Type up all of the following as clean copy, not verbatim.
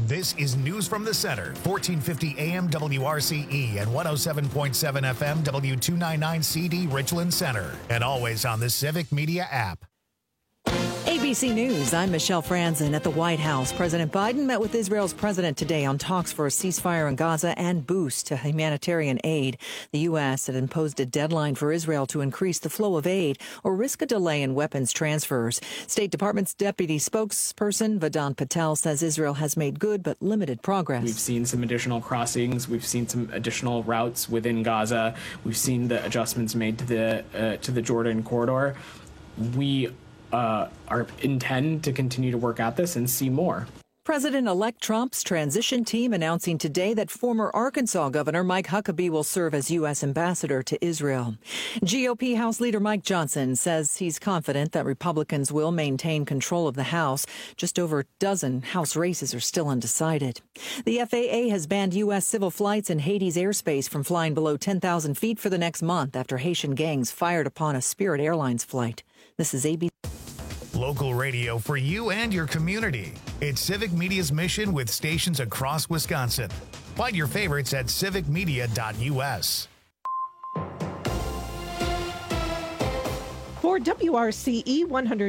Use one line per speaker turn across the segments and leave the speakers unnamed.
This is News from the Center, 1450 AM WRCE and 107.7 FM W299CD Richland Center, and always on the Civic Media app.
ABC News, I'm Michelle Franzen. At the White House, President Biden met with Israel's president today on talks for a ceasefire in Gaza and boost to humanitarian aid. The U.S. had imposed a deadline for Israel to increase the flow of aid or risk a delay in weapons transfers. State Department's deputy spokesperson Vedant Patel says Israel has made good but limited progress.
We've seen some additional crossings. We've seen some additional routes within Gaza. We've seen the adjustments made to the Jordan corridor. We intend to continue to work at this and see more.
President-elect Trump's transition team announcing today that former Arkansas Governor Mike Huckabee will serve as U.S. ambassador to Israel. GOP House Leader Mike Johnson says he's confident that Republicans will maintain control of the House. Just over a dozen House races are still undecided. The FAA has banned U.S. civil flights in Haiti's airspace from flying below 10,000 feet for the next month after Haitian gangs fired upon a Spirit Airlines flight. This is ABC.
Local radio for you and your community. It's Civic Media's mission with stations across Wisconsin. Find your favorites at civicmedia.us.
For WRCE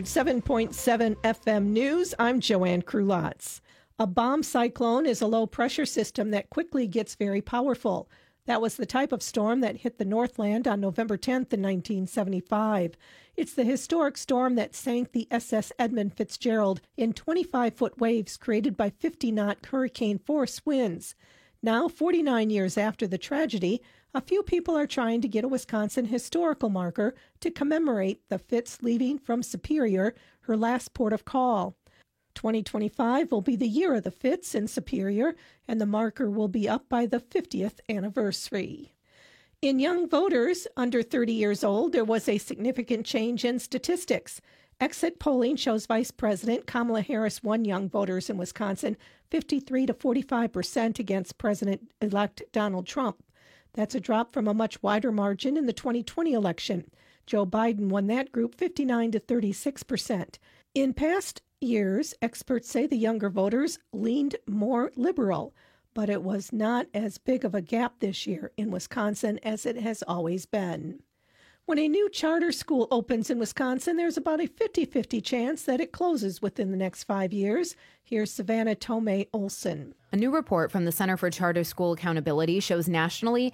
107.7 FM News, I'm Joanne Krulotz. A bomb cyclone is a low-pressure system that quickly gets very powerful. That was the type of storm that hit the Northland on November 10th in 1975. It's the historic storm that sank the SS Edmund Fitzgerald in 25-foot waves created by 50-knot hurricane-force winds. Now, 49 years after the tragedy, a few people are trying to get a Wisconsin historical marker to commemorate the Fitz leaving from Superior, her last port of call. 2025 will be the year of the Fitz in Superior, and the marker will be up by the 50th anniversary. In young voters under 30 years old, there was a significant change in statistics. Exit polling shows Vice President Kamala Harris won young voters in Wisconsin 53 to 45% against President-elect Donald Trump. That's a drop from a much wider margin in the 2020 election. Joe Biden won that group 59 to 36%. In past years, experts say the younger voters leaned more liberal, but it was not as big of a gap this year in Wisconsin as it has always been. When a new charter school opens in Wisconsin, there's about a 50-50 chance that it closes within the next 5 years. Here's Savannah Tomei Olson.
A new report from the Center for Charter School Accountability shows nationally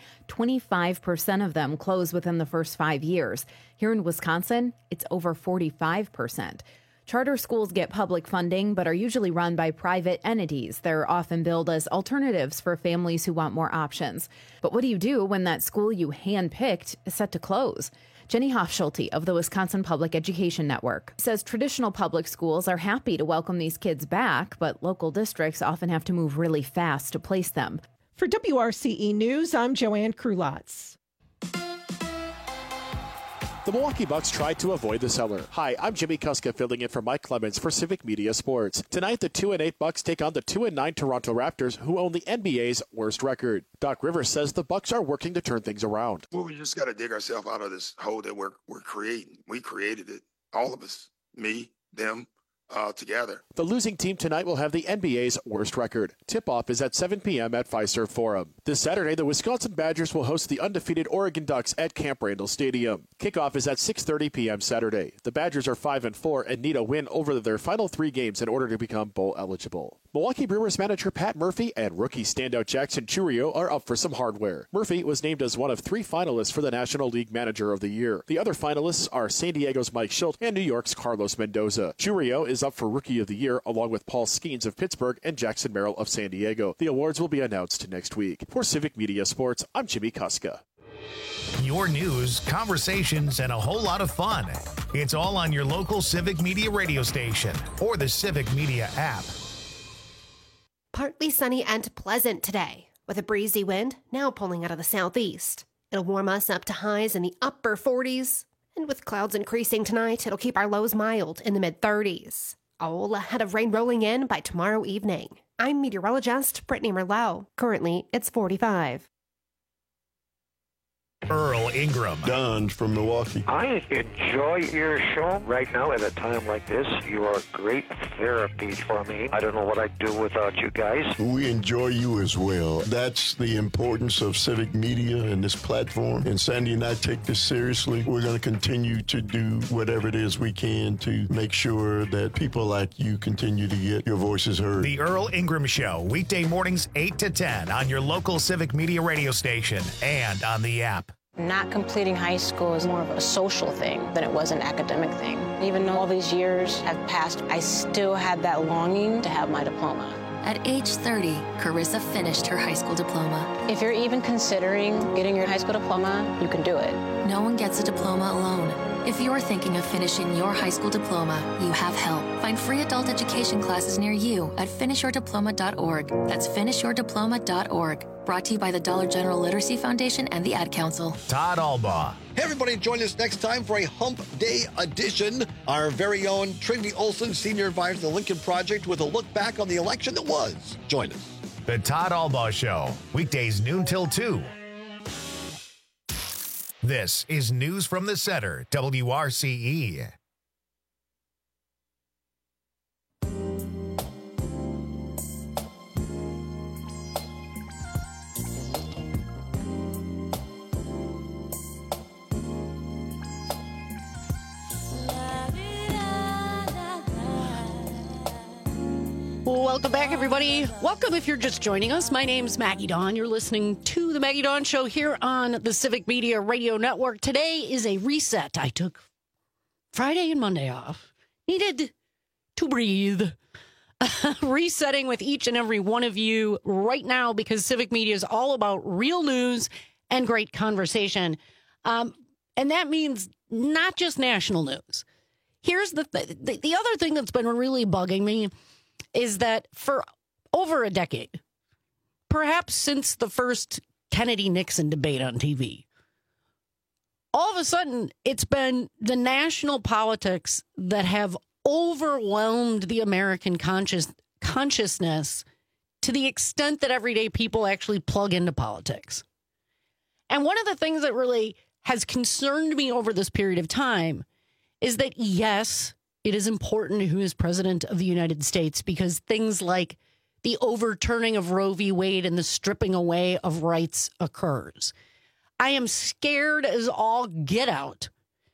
25% of them close within the first 5 years. Here in Wisconsin, it's over 45%. Charter schools get public funding, but are usually run by private entities. They're often billed as alternatives for families who want more options. But what do you do when that school you handpicked is set to close? Jenny Hofschulte of the Wisconsin Public Education Network says traditional public schools are happy to welcome these kids back, but local districts often have to move really fast to place them.
For WRCE News, I'm Joanne Krulotz.
The Milwaukee Bucks tried to avoid the cellar. Hi, I'm Jimmy Kuska filling in for Mike Clemens for Civic Media Sports. Tonight, the 2-8 Bucks take on the 2-9 Toronto Raptors, who own the NBA's worst record. Doc Rivers says the Bucks are working to turn things around.
Well, we just got to dig ourselves out of this hole that we're creating. We created it, all of us, me, them, together.
The losing team tonight will have the NBA's worst record. Tip-off is at 7 p.m. at Fiserv Forum. This Saturday, the Wisconsin Badgers will host the undefeated Oregon Ducks at Camp Randall Stadium. Kickoff is at 6:30 p.m. Saturday. The Badgers are 5-4 and need a win over their final 3 games in order to become bowl eligible. Milwaukee Brewers manager Pat Murphy and rookie standout Jackson Chourio are up for some hardware. Murphy was named as one of 3 finalists for the National League Manager of the Year. The other finalists are San Diego's Mike Shildt and New York's Carlos Mendoza. Chourio is up for Rookie of the Year along with Paul Skeens of Pittsburgh and Jackson Merrill of San Diego. The awards will be announced next week. For Civic Media Sports, I'm Jimmy Kuska.
Your news, conversations, and a whole lot of fun. It's all on your local Civic Media radio station or the Civic Media app.
Partly sunny and pleasant today, with a breezy wind now pulling out of the southeast. It'll warm us up to highs in the upper 40s, and with clouds increasing tonight, it'll keep our lows mild in the mid-30s. All ahead of rain rolling in by tomorrow evening. I'm meteorologist Brittany Merlot. Currently, it's 45.
Earl Ingram.
Don from Milwaukee.
I enjoy your show. Right now, at a time like this, you are great therapy for me. I don't know what I'd do without you guys.
We enjoy you as well. That's the importance of civic media and this platform. And Sandy and I take this seriously. We're going to continue to do whatever it is we can to make sure that people like you continue to get your voices heard.
The Earl Ingram Show, weekday mornings 8 to 10 on your local civic media radio station and on the app.
Not completing high school is more of a social thing than it was an academic thing. Even though all these years have passed, I still had that longing to have my diploma.
At age 30, Carissa finished her high school diploma.
If you're even considering getting your high school diploma, you can do it.
No one gets a diploma alone. If you're thinking of finishing your high school diploma, you have help. Find free adult education classes near you at finishyourdiploma.org. That's finishyourdiploma.org. Brought to you by the Dollar General Literacy Foundation and the Ad Council.
Todd Albaugh.
Hey, everybody, join us next time for a Hump Day edition. Our very own Trinity Olson, Senior Advisor of the Lincoln Project, with a look back on the election that was. Join us.
The Todd Albaugh Show, weekdays noon till 2. This is News from the Center, WRCE.
Welcome back, everybody. Welcome if you're just joining us. My name's Maggie Dawn. You're listening to The Maggie Dawn Show here on the Civic Media Radio Network. Today is a reset. I took Friday and Monday off. Needed to breathe. Resetting with each and every one of you right now because Civic Media is all about real news and great conversation. And that means not just national news. Here's the other thing that's been really bugging me is that for over a decade, perhaps since the first Kennedy-Nixon debate on TV, all of a sudden it's been the national politics that have overwhelmed the American consciousness to the extent that everyday people actually plug into politics. And one of the things that really has concerned me over this period of time is that, yes, it is important who is president of the United States because things like the overturning of Roe v. Wade and the stripping away of rights occurs. I am scared as all get out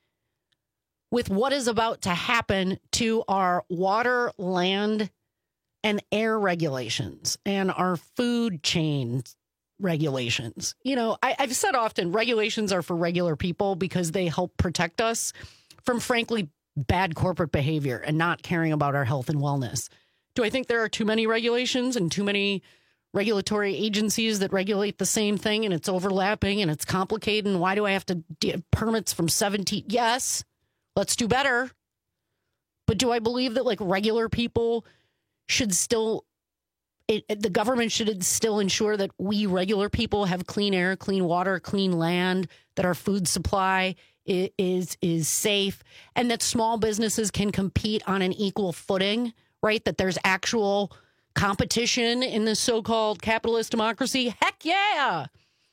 with what is about to happen to our water, land, and air regulations and our food chain regulations. You know, I've said often regulations are for regular people because they help protect us from, frankly, bad corporate behavior and not caring about our health and wellness. Do I think there are too many regulations and too many regulatory agencies that regulate the same thing and it's overlapping and it's complicated? And why do I have to get permits from 17? Yes, let's do better. But do I believe that like regular people should still, the government should still ensure that we regular people have clean air, clean water, clean land, that our food supply is safe, and that small businesses can compete on an equal footing, right? That there's actual competition in this so-called capitalist democracy. Heck yeah.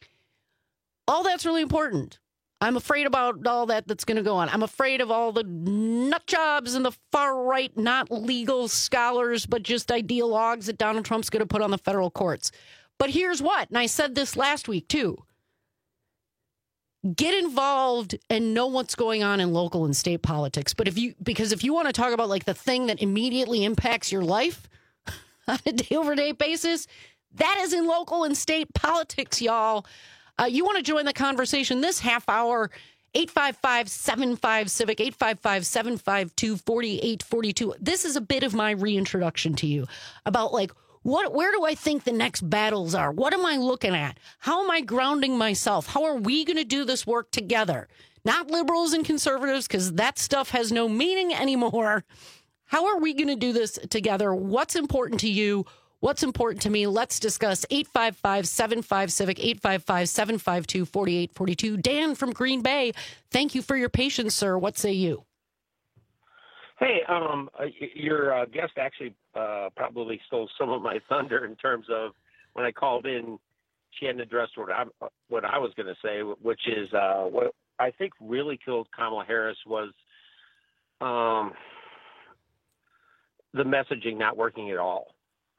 All that's really important. I'm afraid about all that's going to go on. I'm afraid of all the nut jobs and the far right, not legal scholars, but just ideologues that Donald Trump's going to put on the federal courts. But here's what, and I said this last week too. Get involved and know what's going on in local and state politics. But if you want to talk about like the thing that immediately impacts your life on a day-over-day basis, that is in local and state politics, y'all. You want to join the conversation this half hour, 855-75-CIVIC, 855-752-4842. This is a bit of my reintroduction to you about like, where do I think the next battles are? What am I looking at? How am I grounding myself? How are we going to do this work together? Not liberals and conservatives, because that stuff has no meaning anymore. How are we going to do this together? What's important to you? What's important to me? Let's discuss 855-75-CIVIC, 855-752-4842. Dan from Green Bay, thank you for your patience, sir. What say you?
Hey, your guest actually probably stole some of my thunder in terms of when I called in.
she hadn't addressed what I was going to say, which is what I think really killed Kamala Harris was the messaging not working at all.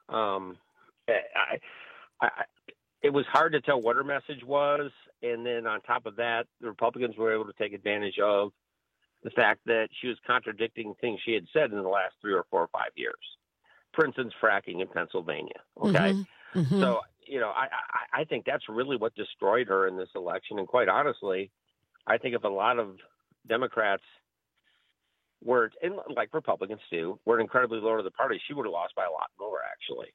It was hard to tell what her message was, and then on top of that, the Republicans were able to take advantage of the fact that she was contradicting things she had said in the last 3 or 4 or 5 years. For instance, fracking in Pennsylvania. Okay, so I think that's really what destroyed her in this election. And quite honestly, I think if a lot of Democrats were, and like Republicans do, were incredibly low to the party, she would have lost by a lot more. Actually,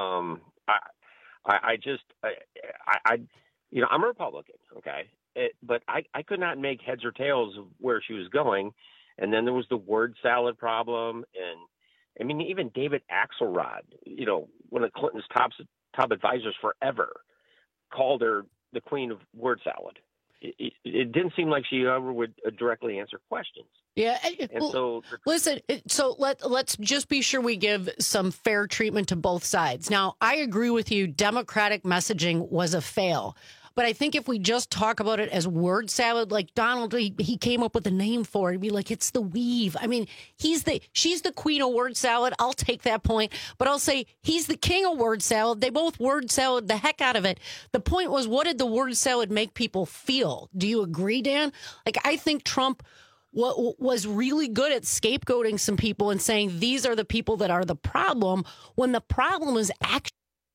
I'm a Republican, okay, but I could not make heads or tails of where she was going. And then there was the word salad problem, and I mean, even David Axelrod, one of Clinton's top advisors forever, called her the queen of word salad. It didn't seem like she ever would directly answer questions.
Yeah.
And so
let's just be sure we give some fair treatment to both sides. Now, I agree with you. Democratic messaging was a fail. But I think if we just talk about it as word salad, like Donald, he came up with a name for it. He'd be like, it's the weave. I mean, she's the queen of word salad. I'll take that point. But I'll say he's the king of word salad. They both word salad the heck out of it. The point was, what did the word salad make people feel? Do you agree, Dan? Like, I think Trump was really good at scapegoating some people and saying these are the people that are the problem, when the problem is actually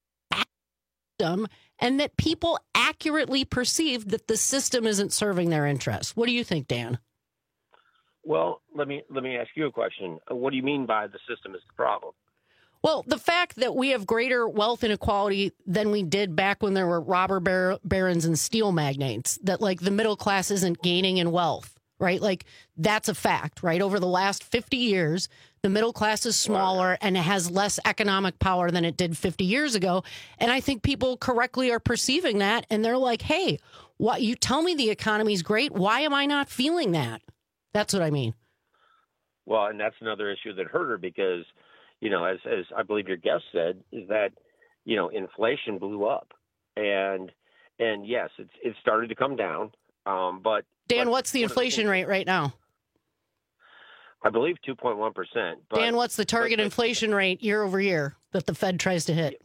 them, and that people accurately perceive that the system isn't serving their interests. What do you think, Dan?
Well, let me ask you a question. What do you mean by the system is the problem?
Well, the fact that we have greater wealth inequality than we did back when there were robber barons and steel magnates, that like the middle class isn't gaining in wealth, right? Like that's a fact, right? Over the last 50 years, the middle class is smaller and it has less economic power than it did 50 years ago. And I think people correctly are perceiving that. And they're like, hey, what you tell me the economy's great. Why am I not feeling that? That's what I mean.
Well, and that's another issue that hurt her because, as I believe your guest said, is that, inflation blew up. And yes, it started to come down. But
Dan, what's the inflation rate right now?
I believe 2.1%.
Dan, what's the target inflation rate year over year that the Fed tries to hit?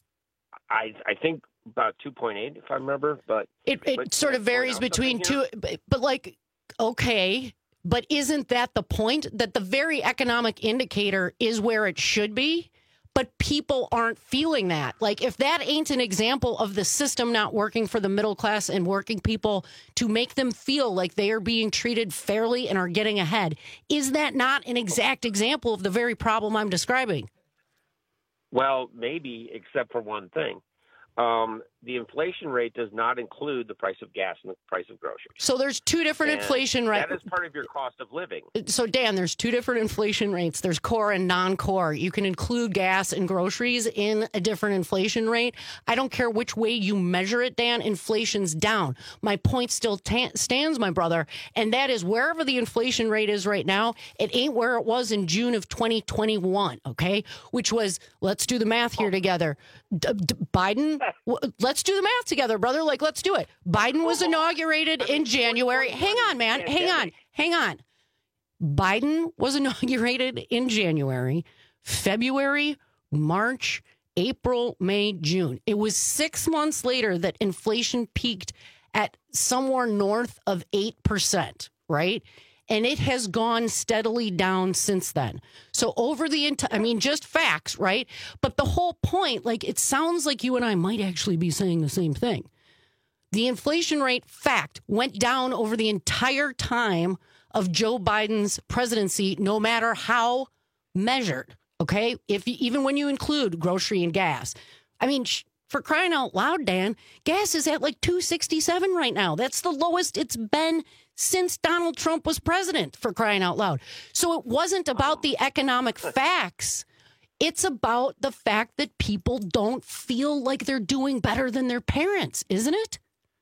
I think about 2.8, if I remember. But
it sort of varies between two. But like, okay, but isn't that the point? That the very economic indicator is where it should be? But people aren't feeling that. Like, if that ain't an example of the system not working for the middle class and working people to make them feel like they are being treated fairly and are getting ahead, is that not an exact example of the very problem I'm describing?
Well, maybe, except for one thing. The inflation rate does not include the price of gas and the price of groceries.
So there's two different inflation rates.
That is part of your cost of living.
So, Dan, there's two different inflation rates. There's core and non-core. You can include gas and groceries in a different inflation rate. I don't care which way you measure it, Dan, inflation's down. My point still stands, my brother, and that is wherever the inflation rate is right now, it ain't where it was in June of 2021, okay? Which was, let's do the math here together. Biden, let's do the math together, brother. Like, let's do it. Biden was inaugurated in January. Hang on, man. Hang on. Biden was inaugurated in January, February, March, April, May, June. It was 6 months later that inflation peaked at somewhere north of 8%, right? And it has gone steadily down since then. So over the just facts, right? But the whole point, like, it sounds like you and I might actually be saying the same thing. The inflation rate, fact, went down over the entire time of Joe Biden's presidency, no matter how measured, okay? Even when you include grocery and gas. I mean, for crying out loud, Dan, gas is at like $2.67 right now. That's the lowest it's been since Donald Trump was president, for crying out loud. So it wasn't about the economic facts. It's about the fact that people don't feel like they're doing better than their parents, isn't it?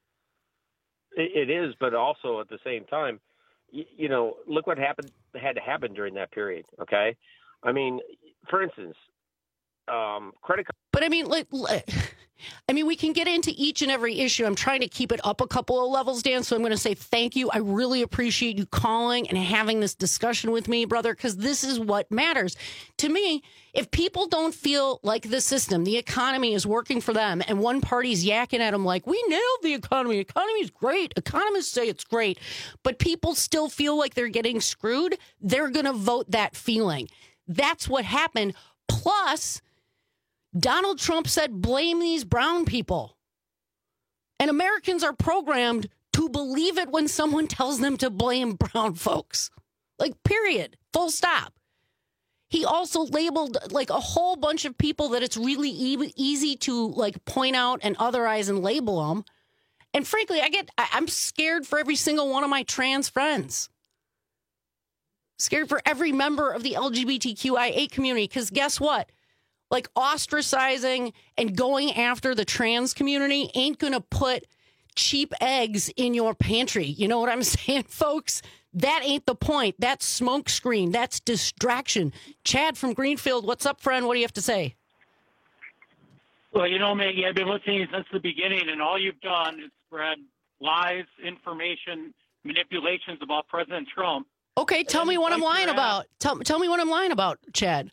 It is, but also at the same time, look what had to happen during that period, okay? I mean, for instance, credit card.
But I mean, I mean, we can get into each and every issue. I'm trying to keep it up a couple of levels, Dan. So I'm going to say thank you. I really appreciate you calling and having this discussion with me, brother, because this is what matters. To me, if people don't feel like the system, the economy is working for them, and one party's yakking at them like, we nailed the economy. Economy is great. Economists say it's great. But people still feel like they're getting screwed. They're going to vote that feeling. That's what happened. Plus, Donald Trump said, blame these brown people. And Americans are programmed to believe it when someone tells them to blame brown folks. Like, period. Full stop. He also labeled like a whole bunch of people that it's really easy to like point out and otherize and label them. And frankly, I'm scared for every single one of my trans friends. Scared for every member of the LGBTQIA community. Because guess what? Like, ostracizing and going after the trans community ain't going to put cheap eggs in your pantry. You know what I'm saying, folks? That ain't the point. That's smoke screen. That's distraction. Chad from Greenfield, what's up, friend? What do you have to say?
Well, you know, Maggie, I've been listening since the beginning, and all you've done is spread lies, information, manipulations about President Trump.
Okay, tell me what I'm lying about. Tell me what I'm lying about, Chad.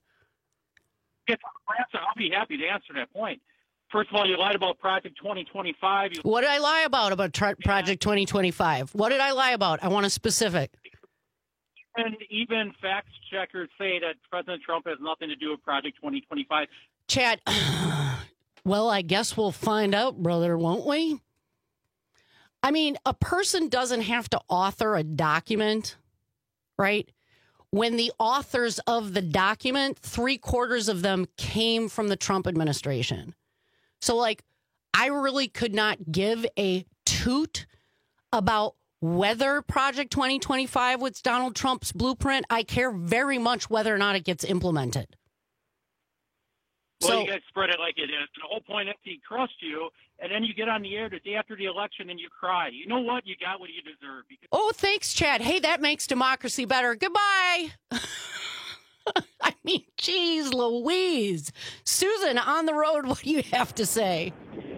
I'll be happy to answer that point. First of all, you lied about Project 2025.
What did I lie about Project 2025? What did I lie about? I want a specific.
And even fact checkers say that President Trump has nothing to do with Project 2025.
Chad, well, I guess we'll find out, brother, won't we? I mean, a person doesn't have to author a document, right? When the authors of the document, 3/4 of them came from the Trump administration. So, like, I really could not give a toot about whether Project 2025 was Donald Trump's blueprint. I care very much whether or not it gets implemented.
Well, you guys spread it like it is. The whole point is he crushed you, and then you get on the air the day after the election and you cry. You know what? You got what you deserve.
Oh, thanks, Chad. Hey, that makes democracy better. Goodbye. I mean, geez Louise. Susan, on the road, what do you have to say?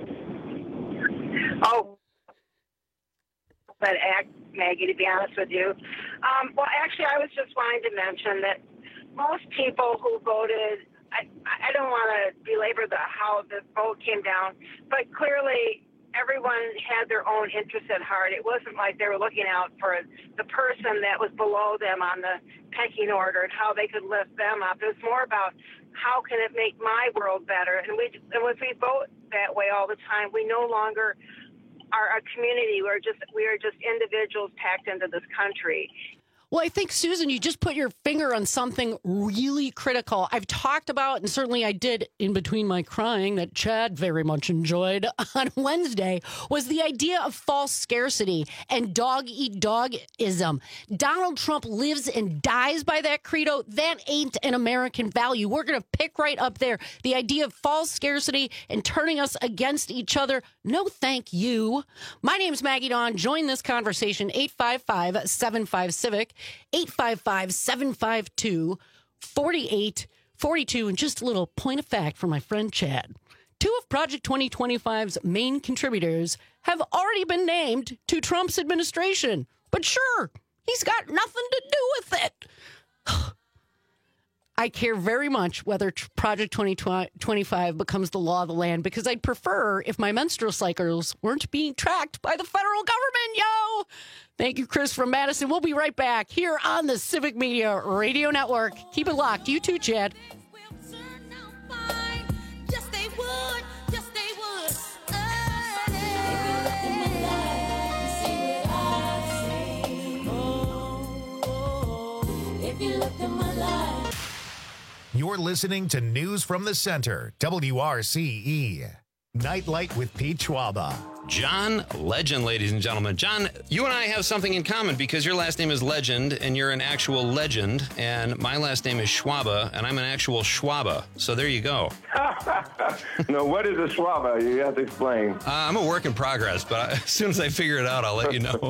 Oh, but Maggie, to be honest with you. Well, actually, I was just wanting to mention that most people who voted, I don't want to belabor how the vote came down, but clearly everyone had their own interests at heart. It wasn't like they were looking out for the person that was below them on the pecking order and how they could lift them up. It was more about how can it make my world better. And if we vote that way all the time, we no longer are a community. We are just individuals packed into this country.
Well, I think, Susan, you just put your finger on something really critical. I've talked about, and certainly I did in between my crying that Chad very much enjoyed on Wednesday, was the idea of false scarcity and dog-eat-dog-ism. Donald Trump lives and dies by that credo. That ain't an American value. We're going to pick right up there. The idea of false scarcity and turning us against each other. No, thank you. My name's Maggie Dawn. Join this conversation, 855-75-CIVIC. 855-752-4842. And just a little point of fact for my friend Chad. 2 of Project 2025's main contributors have already been named to Trump's administration. But sure, he's got nothing to do with it. I care very much whether Project 2025 becomes the law of the land, because I'd prefer if my menstrual cycles weren't being tracked by the federal government, yo! Thank you, Chris from Madison. We'll be right back here on the Civic Media Radio Network. Keep it locked. You too, Chad.
You're listening to News from the Center, WRCE. Nightlight with Pete Schwaba.
John Legend, ladies and gentlemen. John, you and I have something in common because your last name is Legend and you're an actual legend, and my last name is Schwaba and I'm an actual Schwaba. So there you go.
No, what is a Schwaba? You have to explain.
I'm a work in progress, but as soon as I figure it out, I'll let you know.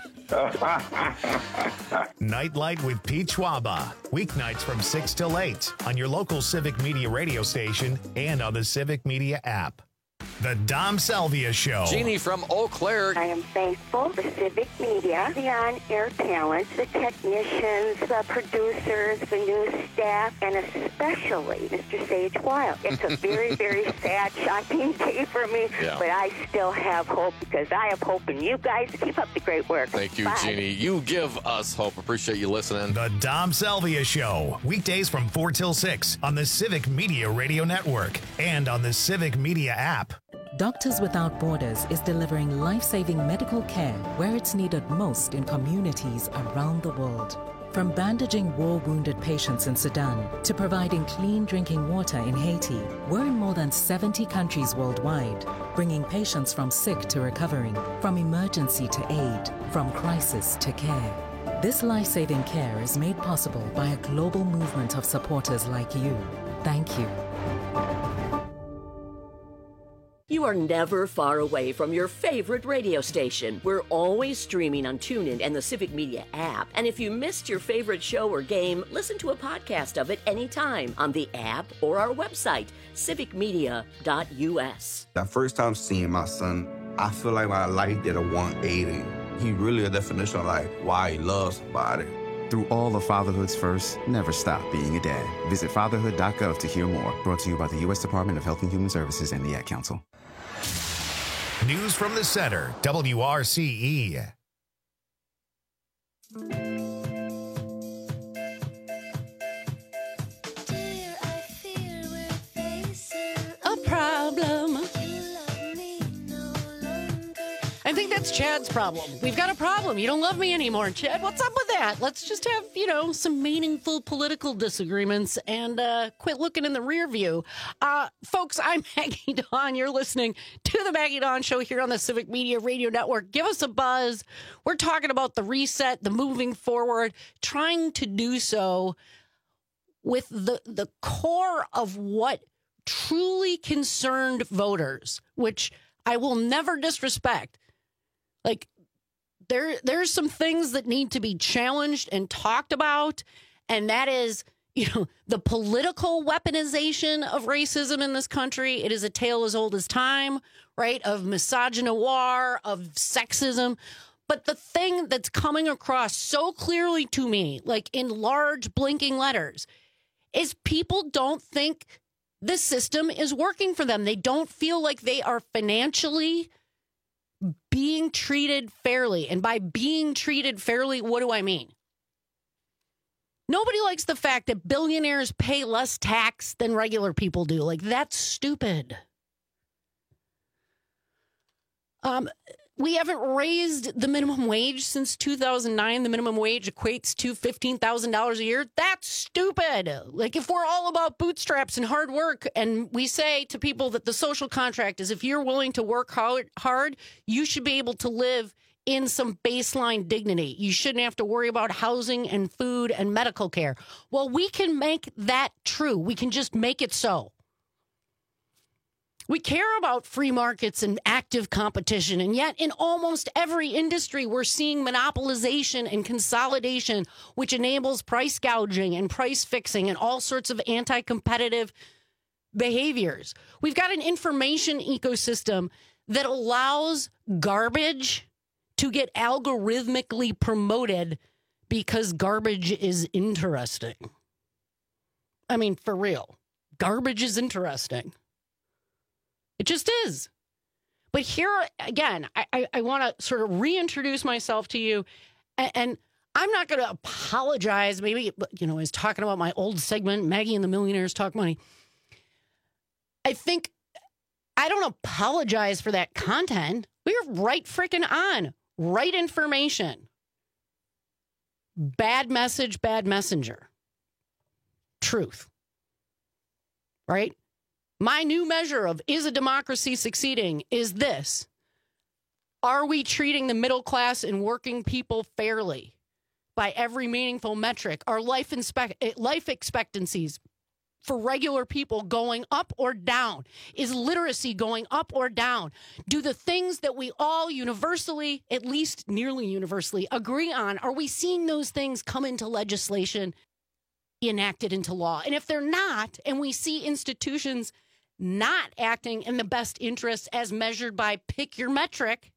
Nightlight with Pete Schwaba. Weeknights from 6 till 8 on your local Civic Media radio station and on the Civic Media app. The Dom Salvia Show.
Jeannie from Eau Claire.
I am thankful for Civic Media, the on-air talent, the technicians, the producers, the news staff, and especially Mr. Sage Wild. It's a very, very sad, shocking day for me, but I still have hope because I have hope in you guys. Keep up the great work.
Thank you,
Bye.
Jeannie. You give us hope. Appreciate you listening.
The Dom Salvia Show. Weekdays from 4 till 6 on the Civic Media Radio Network and on the Civic Media app.
Doctors Without Borders is delivering life-saving medical care where it's needed most in communities around the world. From bandaging war-wounded patients in Sudan to providing clean drinking water in Haiti, we're in more than 70 countries worldwide, bringing patients from sick to recovering, from emergency to aid, from crisis to care. This life-saving care is made possible by a global movement of supporters like you. Thank you.
You are never far away from your favorite radio station. We're always streaming on TuneIn and the Civic Media app. And if you missed your favorite show or game, listen to a podcast of it anytime on the app or our website, civicmedia.us.
That first time seeing my son, I feel like my life did a 180. He really a definition of like why he loves somebody.
Through all of fatherhood's first, never stop being a dad. Visit fatherhood.gov to hear more. Brought to you by the U.S. Department of Health and Human Services and the Ad Council.
News from the Center, WRCE.
A problem. I think that's Chad's problem. We've got a problem. You don't love me anymore, Chad. What's up with that? Let's just have, some meaningful political disagreements and quit looking in the rear view. Folks, I'm Maggie Dawn. You're listening to the Maggie Dawn Show here on the Civic Media Radio Network. Give us a buzz. We're talking about the reset, the moving forward, trying to do so with the core of what truly concerned voters, which I will never disrespect. Like, there's some things that need to be challenged and talked about, and that is, the political weaponization of racism in this country. It is a tale as old as time, right, of misogynoir, of sexism. But the thing that's coming across so clearly to me, like in large blinking letters, is people don't think the system is working for them. They don't feel like they are financially being treated fairly. And by being treated fairly, what do I mean? Nobody likes the fact that billionaires pay less tax than regular people do. Like, that's stupid. We haven't raised the minimum wage since 2009. The minimum wage equates to $15,000 a year. That's stupid. Like, if we're all about bootstraps and hard work, and we say to people that the social contract is if you're willing to work hard, you should be able to live in some baseline dignity. You shouldn't have to worry about housing and food and medical care. Well, we can make that true. We can just make it so. We care about free markets and active competition, and yet in almost every industry, we're seeing monopolization and consolidation, which enables price gouging and price fixing and all sorts of anti-competitive behaviors. We've got an information ecosystem that allows garbage to get algorithmically promoted because garbage is interesting. I mean, for real, garbage is interesting. It just is. But here, again, I want to sort of reintroduce myself to you. And I'm not going to apologize. Maybe, I was talking about my old segment, Maggie and the Millionaires Talk Money. I think I don't apologize for that content. We're right freaking on. Right information. Bad message, bad messenger. Truth. Right? My new measure of is a democracy succeeding is this. Are we treating the middle class and working people fairly by every meaningful metric? Are life expectancies for regular people going up or down? Is literacy going up or down? Do the things that we all universally, at least nearly universally, agree on, are we seeing those things come into legislation, enacted into law? And if they're not, and we see institutions not acting in the best interest as measured by pick your metric,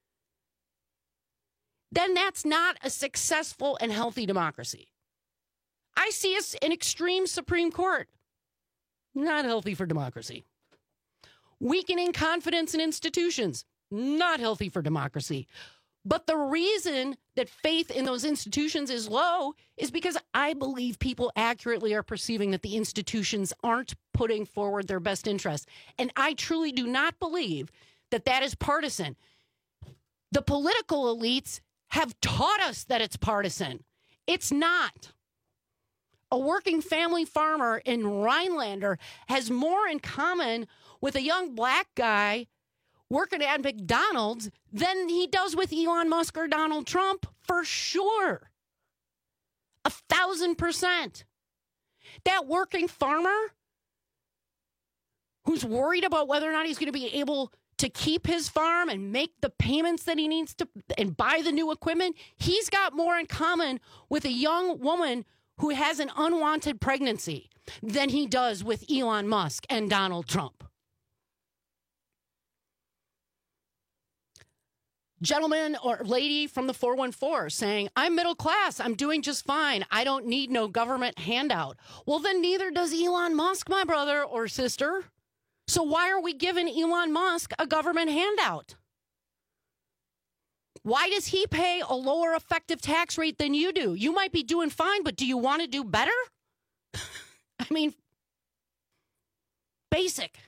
then that's not a successful and healthy democracy. I see an extreme Supreme Court. Not healthy for democracy. Weakening confidence in institutions. Not healthy for democracy. But the reason that faith in those institutions is low is because I believe people accurately are perceiving that the institutions aren't putting forward their best interests. And I truly do not believe that that is partisan. The political elites have taught us that it's partisan. It's not. A working family farmer in Rhinelander has more in common with a young black guy working at McDonald's than he does with Elon Musk or Donald Trump, for sure. 1,000%. That working farmer who's worried about whether or not he's going to be able to keep his farm and make the payments that he needs to and buy the new equipment, he's got more in common with a young woman who has an unwanted pregnancy than he does with Elon Musk and Donald Trump. Gentleman or lady from the 414 saying, I'm middle class. I'm doing just fine. I don't need no government handout. Well, then neither does Elon Musk, my brother or sister. So why are we giving Elon Musk a government handout? Why does he pay a lower effective tax rate than you do? You might be doing fine, but do you want to do better? I mean, basic.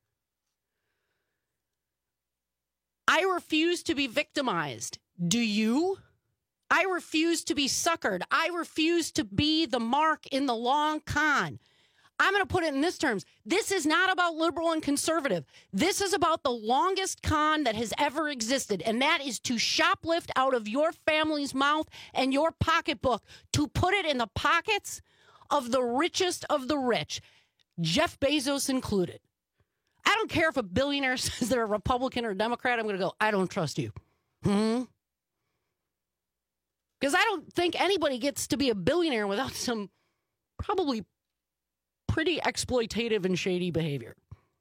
I refuse to be victimized. Do you? I refuse to be suckered. I refuse to be the mark in the long con. I'm going to put it in this terms. This is not about liberal and conservative. This is about the longest con that has ever existed, and that is to shoplift out of your family's mouth and your pocketbook to put it in the pockets of the richest of the rich, Jeff Bezos included. I don't care if a billionaire says they're a Republican or a Democrat. I'm going to go, I don't trust you. Because I don't think anybody gets to be a billionaire without some probably pretty exploitative and shady behavior.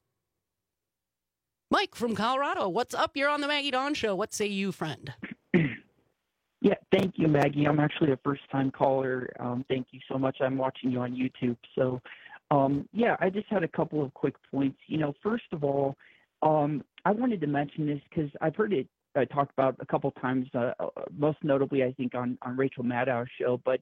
Mike from Colorado, what's up? You're on the Maggie Dawn Show. What say you, friend?
Yeah, thank you, Maggie. I'm actually a first-time caller. Thank you so much. I'm watching you on YouTube. So, yeah, I just had a couple of quick points. You know, first of all, I wanted to mention this because I've heard it talked about a couple times, most notably, I think, on Rachel Maddow's show. But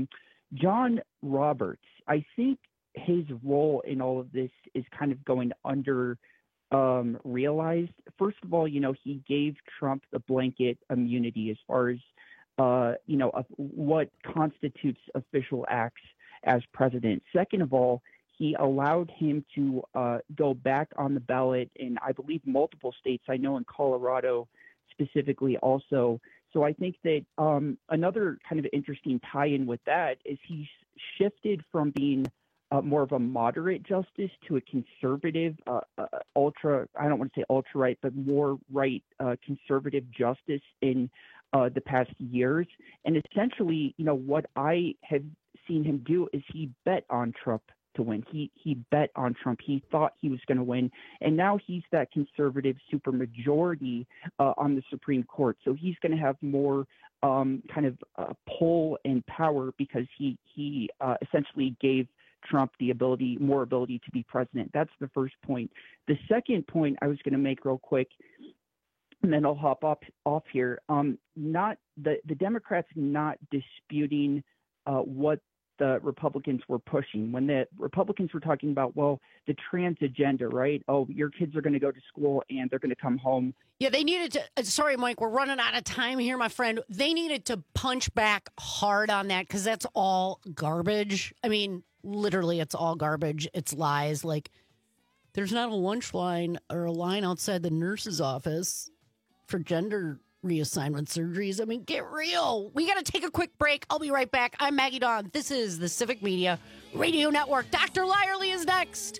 John Roberts, I think his role in all of this is kind of going under realized. First of all, you know, he gave Trump the blanket immunity as far as, you know, what constitutes official acts as president. Second of all, he allowed him to go back on the ballot in, I believe, multiple states. I know in Colorado specifically also. So I think that another kind of interesting tie-in with that is he's shifted from being more of a moderate justice to a conservative, ultra, I don't want to say ultra right, but more right conservative justice in the past years. And essentially, you know, what I have seen him do is he bet on Trump to win. He bet on Trump. He thought he was going to win. And now he's that conservative supermajority on the Supreme Court. So he's going to have more kind of pull and power because he essentially gave Trump more ability to be president. That's the first point. The second point I was going to make real quick, and then I'll hop off here. Not the Democrats not disputing what the Republicans were pushing. When the Republicans were talking about, well, the trans agenda, right? Oh, your kids are going to go to school and they're going to come home.
Yeah, they needed to, sorry, Mike, we're running out of time here, my friend. They needed to punch back hard on that because that's all garbage. I mean, literally, it's all garbage. It's lies. Like, there's not a lunch line or a line outside the nurse's office for gender reassignment surgeries. I mean, get real. We got to take a quick break. I'll be right back. I'm Maggie Dawn. This is the Civic Media Radio Network. Dr. Lyerly is next.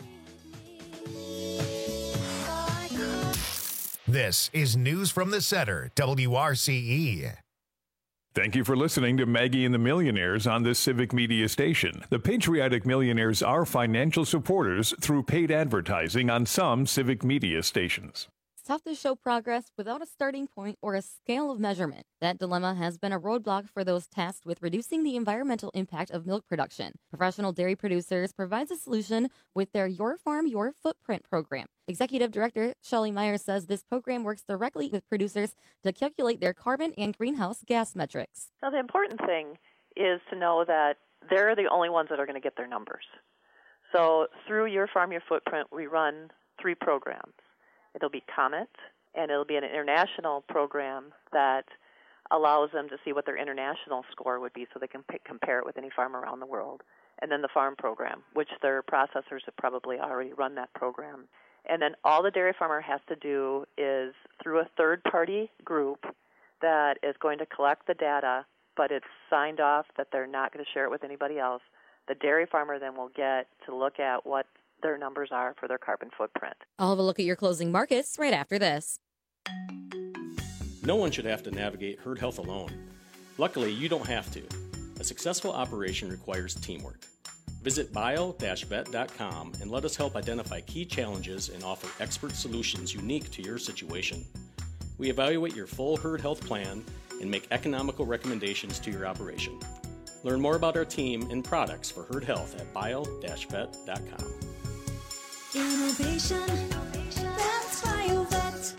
This is News from the Center, WRCE.
Thank you for listening to Maggie and the Millionaires on this Civic Media station. The Patriotic Millionaires are financial supporters through paid advertising on some Civic Media stations.
It's tough to show progress without a starting point or a scale of measurement. That dilemma has been a roadblock for those tasked with reducing the environmental impact of milk production. Professional Dairy Producers provides a solution with their Your Farm, Your Footprint program. Executive Director Shelley Myers says this program works directly with producers to calculate their carbon and greenhouse gas metrics.
So the important thing is to know that they're the only ones that are going to get their numbers. So through Your Farm, Your Footprint, we run 3 programs. It'll be Comet, and it'll be an international program that allows them to see what their international score would be so they can compare it with any farm around the world. And then the Farm program, which their processors have probably already run that program. And then all the dairy farmer has to do is, through a third-party group that is going to collect the data, but it's signed off that they're not going to share it with anybody else, the dairy farmer then will get to look at what their numbers are for their carbon footprint.
I'll have a look at your closing markets right after this.
No one should have to navigate herd health alone. Luckily, you don't have to. A successful operation requires teamwork. Visit bio-vet.com and let us help identify key challenges and offer expert solutions unique to your situation. We evaluate your full herd health plan and make economical recommendations to your operation. Learn more about our team and products for herd health at bio-vet.com.
Innovation, that's BioVet.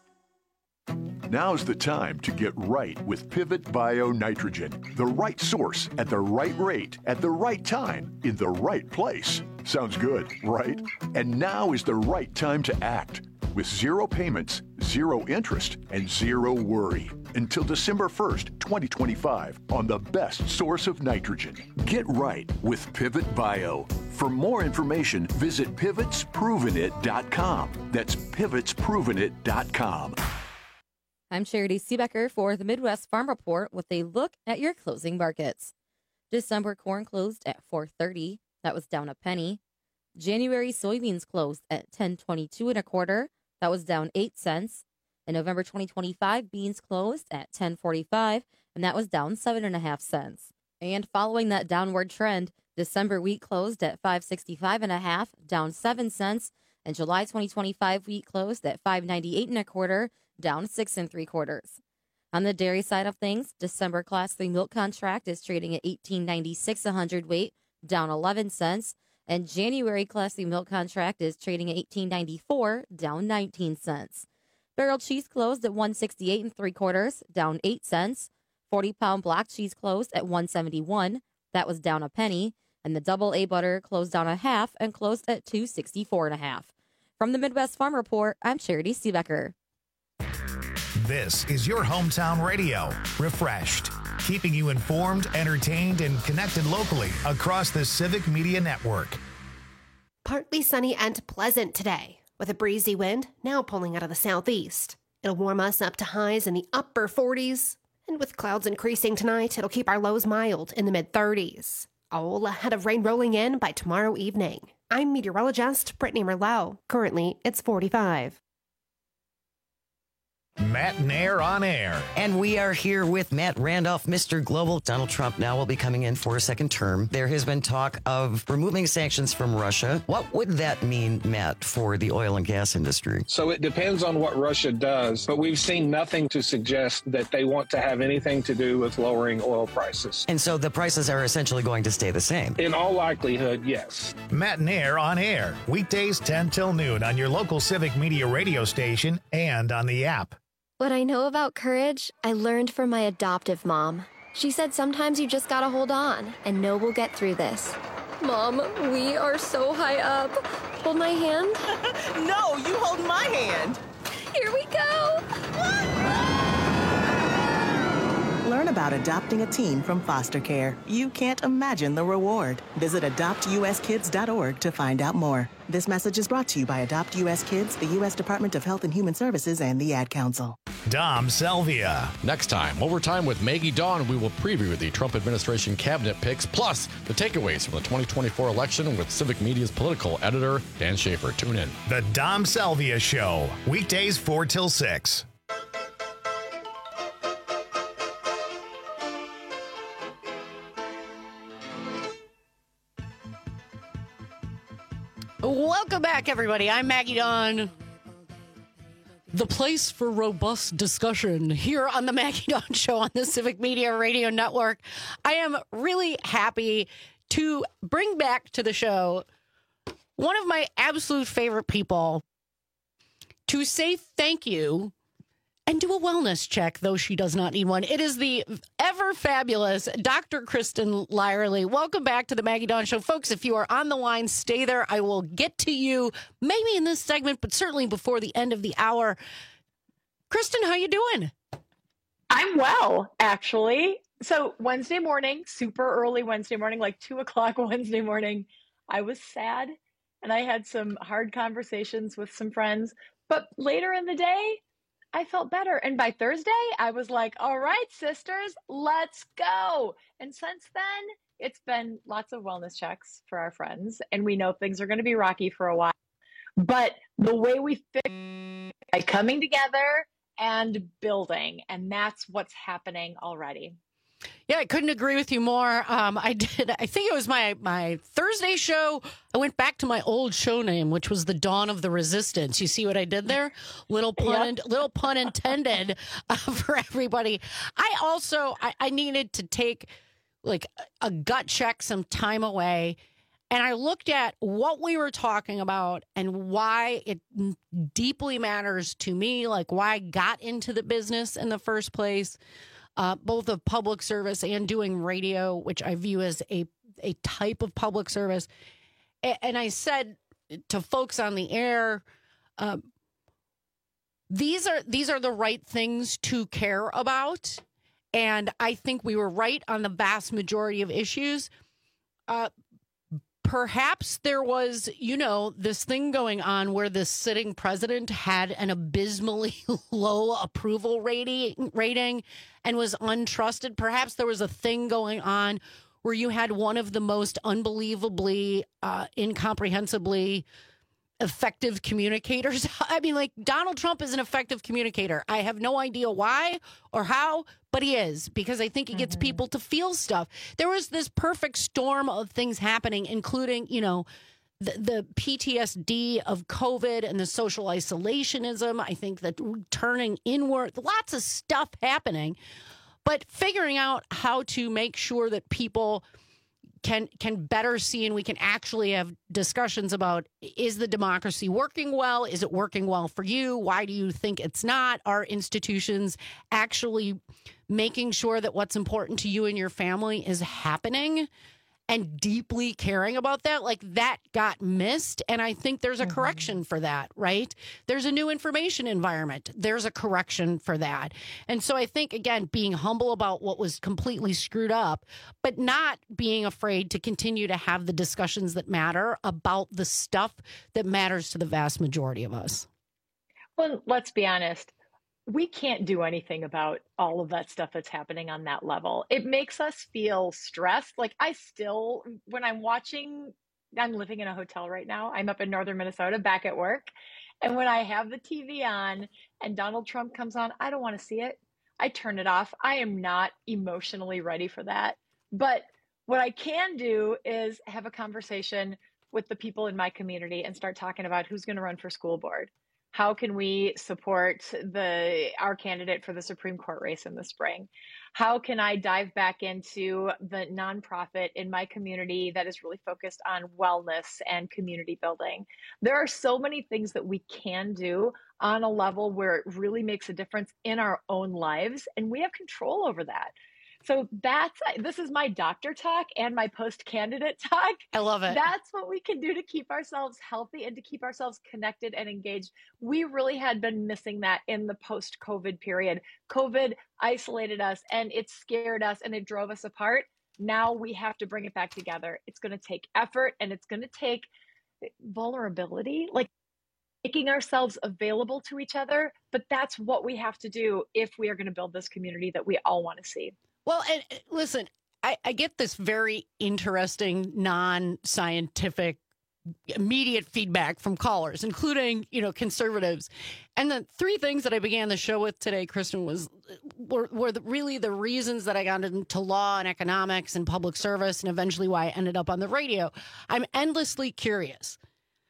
Now's the time to get right with Pivot Bio Nitrogen. The right source at the right rate at the right time in the right place. Sounds good, right? And now is the right time to act. With 0 payments, 0 interest, and 0 worry. Until December 1st, 2025 on the best source of nitrogen. Get right with Pivot Bio. For more information, visit pivotsprovenit.com. That's pivotsprovenit.com.
I'm Charity Seebecker for the Midwest Farm Report with a look at your closing markets. December corn closed at $4.30. That was down a penny. January soybeans closed at $10.22 1/4. That was down 8 cents. In November 2025, beans closed at $10.45, and that was down 7.5 cents. And following that downward trend, December wheat closed at $5.65 1/2, down 7 cents, and July 2025 wheat closed at $5.98 1/4, down 6 3/4. On the dairy side of things, December Class 3 milk contract is trading at $18.96 a hundredweight, down 11 cents, and January Class 3 milk contract is trading at $18.94, down 19 cents. Barrel cheese closed at $1.68 3/4, down 8 cents. 40-pound block cheese closed at $1.71, that was down a penny, and the double A butter closed down a half and closed at $2.64 1/2. From the Midwest Farm Report, I'm Charity Seebecker.
This is your hometown radio, refreshed, keeping you informed, entertained, and connected locally across the Civic Media Network.
Partly sunny and pleasant today, with a breezy wind now pulling out of the southeast. It'll warm us up to highs in the upper 40s, and with clouds increasing tonight, it'll keep our lows mild in the mid-30s. All ahead of rain rolling in by tomorrow evening. I'm meteorologist Brittany Merlot. Currently, it's 45.
Matt Nair on air.
And we are here with Matt Randolph, Mr. Global. Donald Trump now will be coming in for a second term. There has been talk of removing sanctions from Russia. What would that mean, Matt, for the oil and gas industry?
So it depends on what Russia does, but we've seen nothing to suggest that they want to have anything to do with lowering oil prices.
And so the prices are essentially going to stay the same?
In all likelihood, yes.
Matt Nair on air. Weekdays 10 till noon on your local Civic Media radio station and on the app.
What I know about courage, I learned from my adoptive mom. She said sometimes you just gotta hold on and know we'll get through this. Mom, we are so high up. Hold my hand.
No, you hold my hand.
Here we go.
Learn about adopting a teen from foster care. You can't imagine the reward. Visit adoptuskids.org to find out more. This message is brought to you by Adopt US Kids, the U.S. Department of Health and Human Services, and the Ad Council.
Dom Selvia.
Next time, Overtime with Maggie Dawn, we will preview the Trump administration cabinet picks, plus the takeaways from the 2024 election with Civic Media's political editor, Dan Schaefer. Tune in.
The Dom Selvia Show, weekdays 4 till 6.
Welcome back, everybody. I'm Maggie Dawn. The place for robust discussion here on the Maggie Dawn Show on the Civic Media Radio Network. I am really happy to bring back to the show one of my absolute favorite people to say thank you and do a wellness check, though she does not need one. It is the ever fabulous Dr. Kristen Lyerly. Welcome back to the Maggie Dawn Show. Folks, if you are on the line, stay there. I will get to you maybe in this segment, but certainly before the end of the hour. Kristen, how you doing?
I'm well, actually. So Wednesday morning, super early Wednesday morning, like 2 o'clock Wednesday morning, I was sad and I had some hard conversations with some friends. But later in the day, I felt better. And by Thursday, I was like, all right, sisters, let's go. And since then, it's been lots of wellness checks for our friends. And we know things are going to be rocky for a while. But the way we fix by coming together and building. And that's what's happening already.
Yeah, I couldn't agree with you more. I think it was my Thursday show. I went back to my old show name, which was The Dawn of the Resistance. You see what I did there? Little pun intended for everybody. I needed to take like a gut check, some time away. And I looked at what we were talking about and why it deeply matters to me, like why I got into the business in the first place. Both of public service and doing radio, which I view as a type of public service. And I said to folks on the air, these are the right things to care about. And I think we were right on the vast majority of issues. Perhaps there was, this thing going on where the sitting president had an abysmally low approval rating and was untrusted. Perhaps there was a thing going on where you had one of the most unbelievably, incomprehensibly effective communicators. I mean, like Donald Trump is an effective communicator. I have no idea why or how, but he is, because I think he gets people to feel stuff. There was this perfect storm of things happening, including, the PTSD of COVID and the social isolationism. I think that turning inward, lots of stuff happening, but figuring out how to make sure that people can better see and we can actually have discussions about, is the democracy working well? Is it working well for you? Why do you think it's not? Are institutions actually making sure that what's important to you and your family is happening? And deeply caring about that, like that got missed. And I think there's a correction for that, right? There's a new information environment. There's a correction for that. And so I think, again, being humble about what was completely screwed up, but not being afraid to continue to have the discussions that matter about the stuff that matters to the vast majority of us.
Well, let's be honest. We can't do anything about all of that stuff that's happening on that level. It makes us feel stressed. Like when I'm living in a hotel right now. I'm up in northern Minnesota, back at work. And when I have the TV on and Donald Trump comes on, I don't want to see it. I turn it off. I am not emotionally ready for that. But what I can do is have a conversation with the people in my community and start talking about who's going to run for school board. How can we support our candidate for the Supreme Court race in the spring? How can I dive back into the nonprofit in my community that is really focused on wellness and community building? There are so many things that we can do on a level where it really makes a difference in our own lives, and we have control over that. So this is my doctor talk and my post-candidate talk.
I love it.
That's what we can do to keep ourselves healthy and to keep ourselves connected and engaged. We really had been missing that in the post-COVID period. COVID isolated us and it scared us and it drove us apart. Now we have to bring it back together. It's going to take effort and it's going to take vulnerability, like making ourselves available to each other. But that's what we have to do if we are going to build this community that we all want to see.
Well, and listen, I get this very interesting, non-scientific, immediate feedback from callers, including, conservatives. And the three things that I began the show with today, Kristen, were really the reasons that I got into law and economics and public service and eventually why I ended up on the radio. I'm endlessly curious.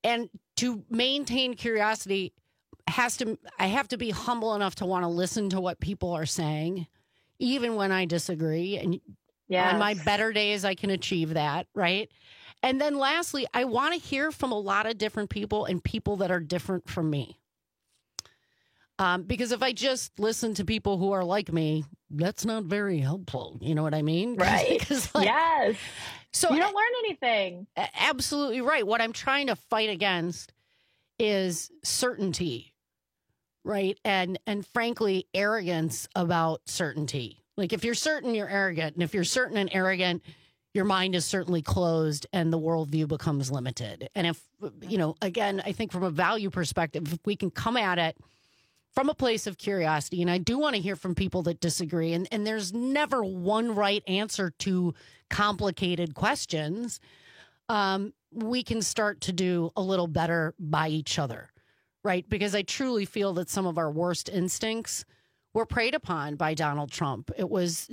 And to maintain curiosity I have to be humble enough to want to listen to what people are saying, even when I disagree. And on my better days, I can achieve that, right? And then lastly, I want to hear from a lot of different people and people that are different from me. Because if I just listen to people who are like me, that's not very helpful. You know what I mean?
Right. Yes.
So
you don't learn anything.
Absolutely right. What I'm trying to fight against is certainty, right? And frankly, arrogance about certainty. Like if you're certain, you're arrogant. And if you're certain and arrogant, your mind is certainly closed and the worldview becomes limited. And if, again, I think from a value perspective, if we can come at it from a place of curiosity, and I do want to hear from people that disagree, and there's never one right answer to complicated questions, we can start to do a little better by each other, right? Because I truly feel that some of our worst instincts were preyed upon by Donald Trump. It was,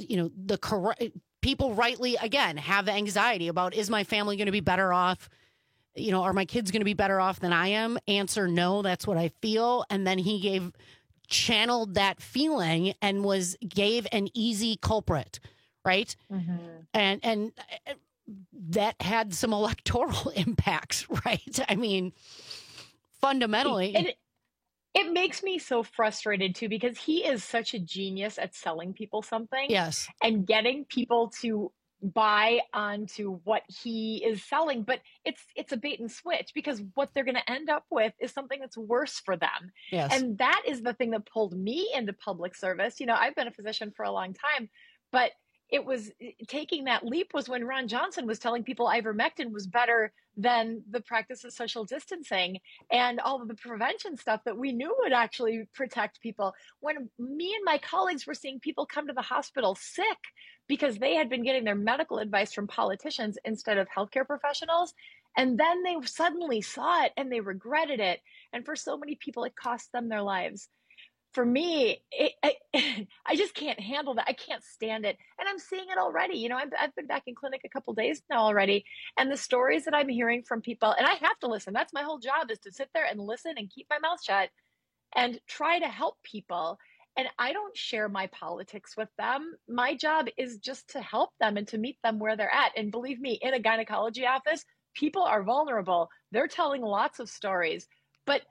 people rightly, again, have anxiety about, is my family going to be better off? Are my kids going to be better off than I am? Answer, no, that's what I feel. And then he channeled that feeling and gave an easy culprit, right? Mm-hmm. And that had some electoral impacts, right? I mean, fundamentally.
It makes me so frustrated too, because he is such a genius at selling people something.
Yes.
And getting people to buy onto what he is selling, but it's a bait and switch, because what they're going to end up with is something that's worse for them.
Yes.
And that is the thing that pulled me into public service. I've been a physician for a long time, but it was taking that leap was when Ron Johnson was telling people ivermectin was better than the practice of social distancing and all of the prevention stuff that we knew would actually protect people. When me and my colleagues were seeing people come to the hospital sick because they had been getting their medical advice from politicians instead of healthcare professionals, and then they suddenly saw it and they regretted it. And for so many people, it cost them their lives. For me, I just can't handle that. I can't stand it. And I'm seeing it already. I've been back in clinic a couple days now already. And the stories that I'm hearing from people, and I have to listen. That's my whole job, is to sit there and listen and keep my mouth shut and try to help people. And I don't share my politics with them. My job is just to help them and to meet them where they're at. And believe me, in a gynecology office, people are vulnerable. They're telling lots of stories. But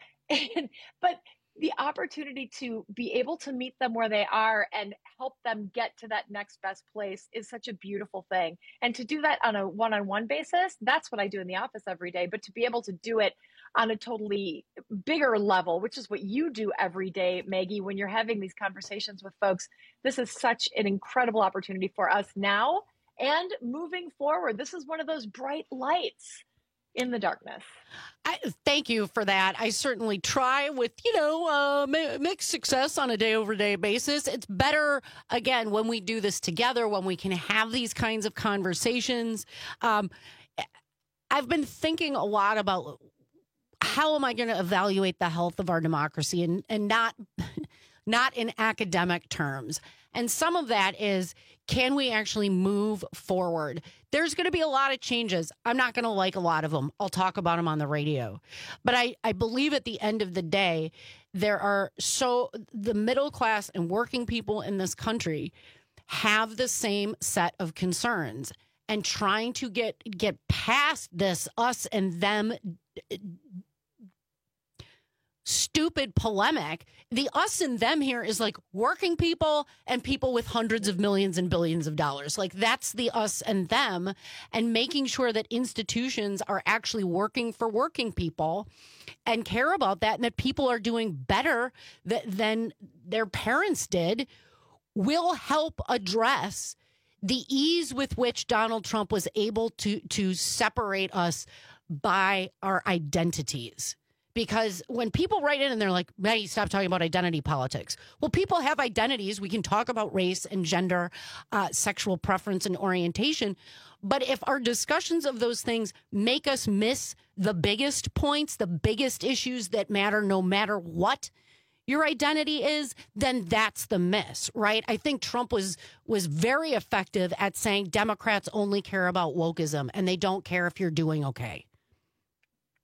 the opportunity to be able to meet them where they are and help them get to that next best place is such a beautiful thing. And to do that on a one-on-one basis, that's what I do in the office every day. But to be able to do it on a totally bigger level, which is what you do every day, Maggie, when you're having these conversations with folks, this is such an incredible opportunity for us now and moving forward. This is one of those bright lights in the darkness.
Thank you for that. I certainly try with, mixed success on a day-over-day basis. It's better, again, when we do this together, when we can have these kinds of conversations. I've been thinking a lot about how am I going to evaluate the health of our democracy, and not in academic terms. And some of that is, can we actually move forward? There's going to be a lot of changes. I'm not going to like a lot of them. I'll talk about them on the radio. But I believe at the end of the day, the middle class and working people in this country have the same set of concerns. And trying to get past this us and them stupid polemic. The us and them here is like working people and people with hundreds of millions and billions of dollars. Like that's the us and them, and making sure that institutions are actually working for working people and care about that, and that people are doing better than their parents did, will help address the ease with which Donald Trump was able to separate us by our identities. Because when people write in and they're like, Maggie, stop talking about identity politics. Well, people have identities. We can talk about race and gender, sexual preference and orientation. But if our discussions of those things make us miss the biggest points, the biggest issues that matter, no matter what your identity is, then that's the miss, right? I think Trump was very effective at saying Democrats only care about wokeism and they don't care if you're doing okay.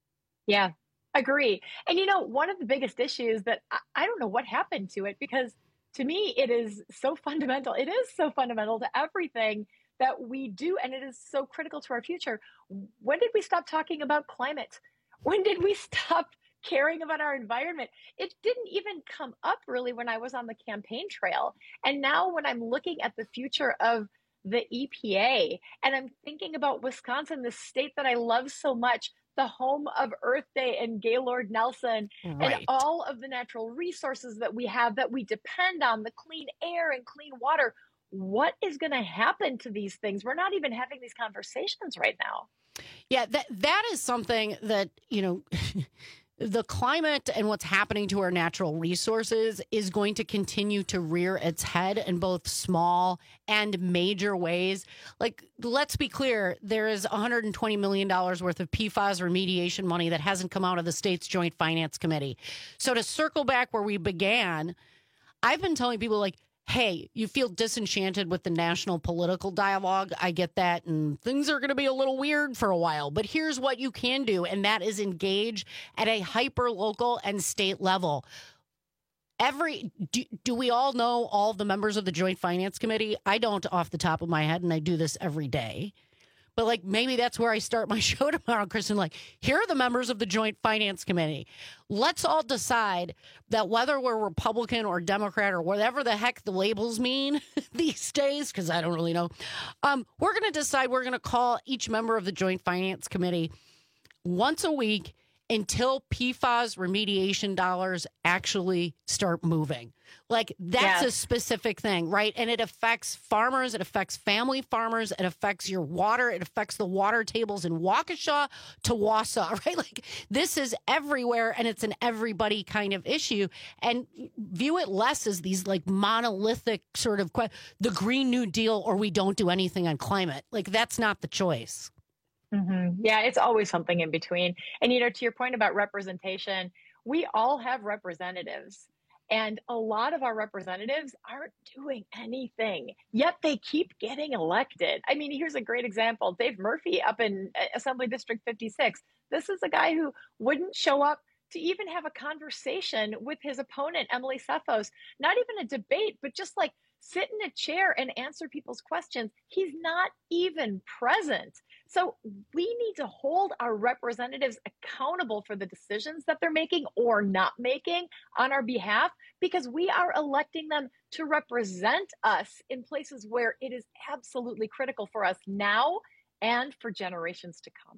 Yeah, agree. And one of the biggest issues that I don't know what happened to it, because to me, it is so fundamental. It is so fundamental to everything that we do, and it is so critical to our future. When did we stop talking about climate? When did we stop caring about our environment? It didn't even come up really when I was on the campaign trail. And now when I'm looking at the future of the EPA, and I'm thinking about Wisconsin, the state that I love so much, the home of Earth Day and Gaylord Nelson, and all of the natural resources that we have that we depend on, the clean air and clean water. What is going to happen to these things? We're not even having these conversations right now.
Yeah, that is something that, the climate and what's happening to our natural resources is going to continue to rear its head in both small and major ways. Like, let's be clear, there is $120 million worth of PFAS remediation money that hasn't come out of the state's Joint Finance Committee. So to circle back where we began, I've been telling people, like, hey, you feel disenchanted with the national political dialogue. I get that. And things are going to be a little weird for a while. But here's what you can do, and that is engage at a hyper local and state level. Do we all know all the members of the Joint Finance Committee? I don't off the top of my head, and I do this every day. But like, maybe that's where I start my show tomorrow, Kristen. Like, here are the members of the Joint Finance Committee. Let's all decide that whether we're Republican or Democrat or whatever the heck the labels mean these days, because I don't really know, we're going to decide we're going to call each member of the Joint Finance Committee once a week until PFAS remediation dollars actually start moving. Like, that's a specific thing, right? And it affects farmers, it affects family farmers, it affects your water, it affects the water tables in Waukesha to Wausau, right? Like, this is everywhere, and it's an everybody kind of issue. And view it less as these like monolithic sort of the Green New Deal or we don't do anything on climate. Like, that's not the choice.
Mm-hmm. Yeah, it's always something in between. And, to your point about representation, we all have representatives. And a lot of our representatives aren't doing anything, yet they keep getting elected. I mean, here's a great example. Dave Murphy up in Assembly District 56. This is a guy who wouldn't show up to even have a conversation with his opponent, Emily Sefos. Not even a debate, but just like sit in a chair and answer people's questions. He's not even present. So we need to hold our representatives accountable for the decisions that they're making or not making on our behalf, because we are electing them to represent us in places where it is absolutely critical for us now and for generations to come.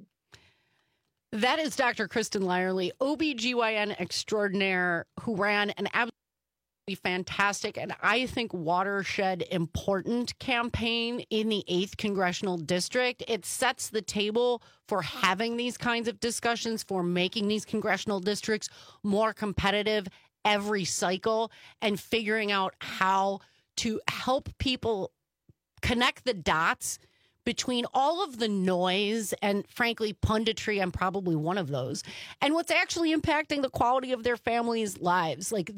That is Dr. Kristen Lyerly, OBGYN extraordinaire, who ran an absolutely fantastic and I think watershed important campaign in the 8th Congressional District. It sets the table for having these kinds of discussions, for making these congressional districts more competitive every cycle, and figuring out how to help people connect the dots between all of the noise and, frankly, punditry. I'm probably one of those, and what's actually impacting the quality of their families' lives. Like,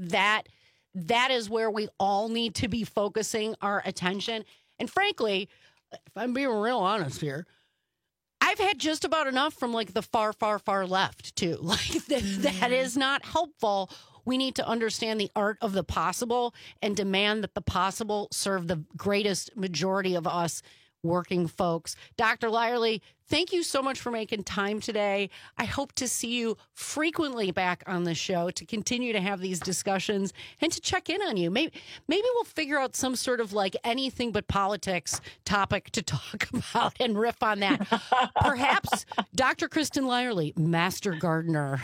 that is where we all need to be focusing our attention. And frankly, if I'm being real honest here, I've had just about enough from like the far, far, far left too. Like that is not helpful. We need to understand the art of the possible and demand that the possible serve the greatest majority of us working folks. Dr. Lyerly, thank you so much for making time today. I hope to see you frequently back on the show to continue to have these discussions and to check in on you. Maybe we'll figure out some sort of like anything but politics topic to talk about and riff on that. Perhaps Dr. Kristen Lyerly, Master Gardener.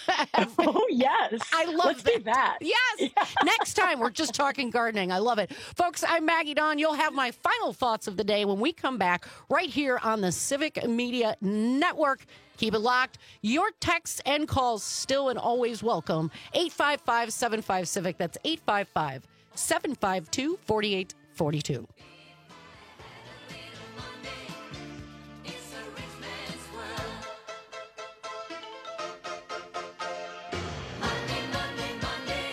Oh, yes.
I love
Let's do that.
Yes. Yeah. Next time, we're just talking gardening. I love it. Folks, I'm Maggie Dawn. You'll have my final thoughts of the day when we come back right here on the Civic Media Network. Keep it locked. Your texts and calls still and always welcome. 855-75-CIVIC. That's 855-752-4842.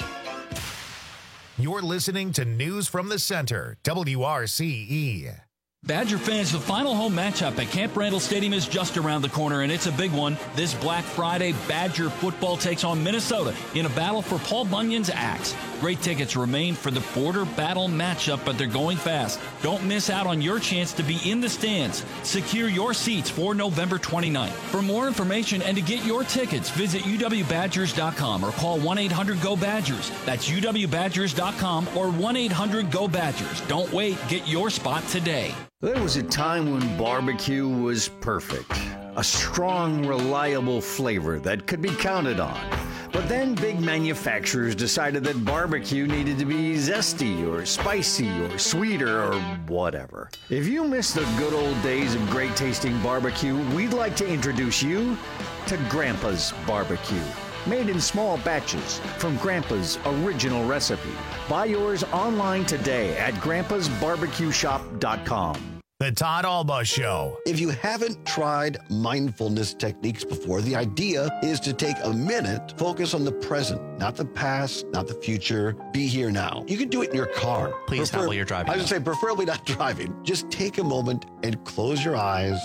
You're listening to News from the Center, WRCE.
Badger fans, the final home matchup at Camp Randall Stadium is just around the corner, and it's a big one. This Black Friday, Badger football takes on Minnesota in a battle for Paul Bunyan's axe. Great tickets remain for the border battle matchup, but they're going fast. Don't miss out on your chance to be in the stands. Secure your seats for November 29th. For more information and to get your tickets, visit uwbadgers.com or call 1-800-GO-BADGERS. That's uwbadgers.com or 1-800-GO-BADGERS. Don't wait. Get your spot today.
There was a time when barbecue was perfect. A strong, reliable flavor that could be counted on. But then big manufacturers decided that barbecue needed to be zesty or spicy or sweeter or whatever. If you miss the good old days of great tasting barbecue, we'd like to introduce you to Grandpa's Barbecue. Made in small batches from Grandpa's original recipe. Buy yours online today at grandpasbarbecueshop.com.
The Todd Alba Show.
If you haven't tried mindfulness techniques before, the idea is to take a minute, focus on the present, not the past, not the future. Be here now. You can do it in your car.
Please not while you're driving.
I was going to say, preferably not driving. Just take a moment and close your eyes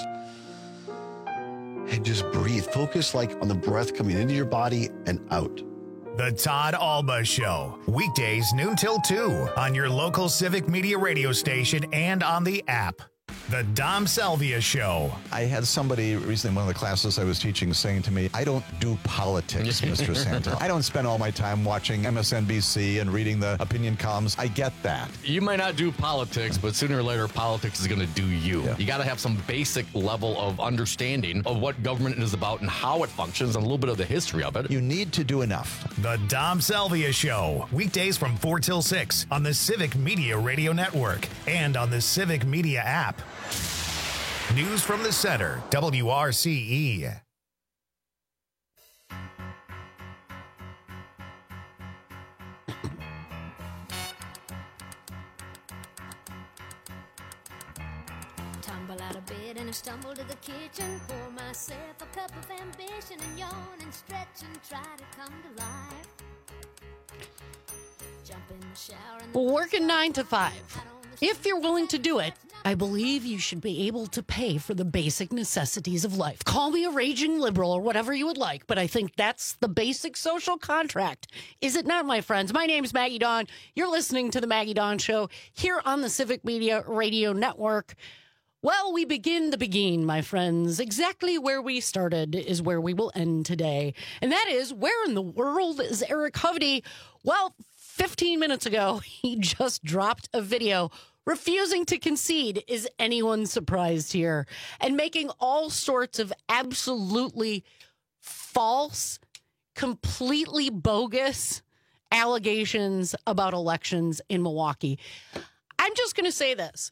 and just breathe. Focus like on the breath coming into your body and out.
The Todd Alba Show. Weekdays noon till 2 on your local Civic Media radio station and on the app. The Dom Salvia Show.
I had somebody recently in one of the classes I was teaching saying to me, I don't do politics, Mr. Santo. I don't spend all my time watching MSNBC and reading the opinion columns. I get that.
You might not do politics, but sooner or later, politics is going to do you. Yeah. You got to have some basic level of understanding of what government is about and how it functions and a little bit of the history of it.
You need to do enough.
The Dom Salvia Show. Weekdays from 4 till 6 on the Civic Media Radio Network and on the Civic Media app. News from the Center, WRCE.
Tumble out of bed and I stumble to the kitchen. Pour myself a cup of ambition and yawn and stretch and try to come to life. Jump in the shower and
Working 9 to 5. If you're willing to do it, I believe you should be able to pay for the basic necessities of life. Call me a raging liberal or whatever you would like, but I think that's the basic social contract. Is it not, my friends? My name's Maggie Dawn. You're listening to The Maggie Dawn Show here on the Civic Media Radio Network. Well, we begin the beginning, my friends. Exactly where we started is where we will end today. And that is, where in the world is Eric Hovde? Well, 15 minutes ago, he just dropped a video refusing to concede. Is anyone surprised here? And making all sorts of absolutely false, completely bogus allegations about elections in Milwaukee. I'm just going to say this.